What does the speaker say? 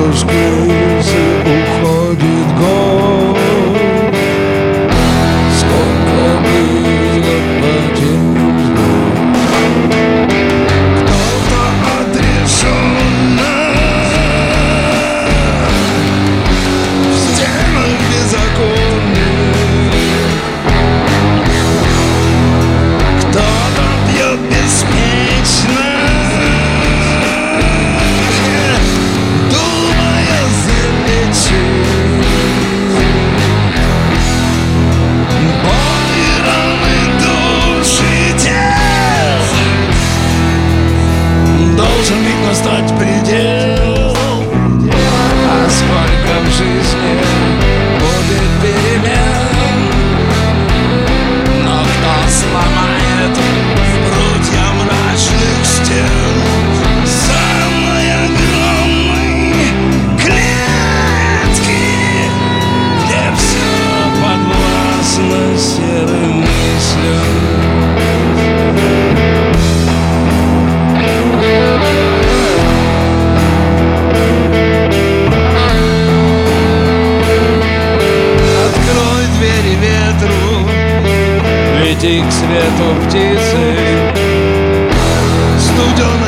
скрылся, уходит год. Сколько было потеряно, кто-то отрешенно в стенах беззаконных, кто-то пьет беспечно, думая залечить боли, раны души тел. Должен ведь настать предел. А сколько в жизни будет перемен, но кто сломает прутья мрачных стен самой огромной клетки, где все подвластно серым мыслям? Открой двери ветру, лети к свету птицы, студеной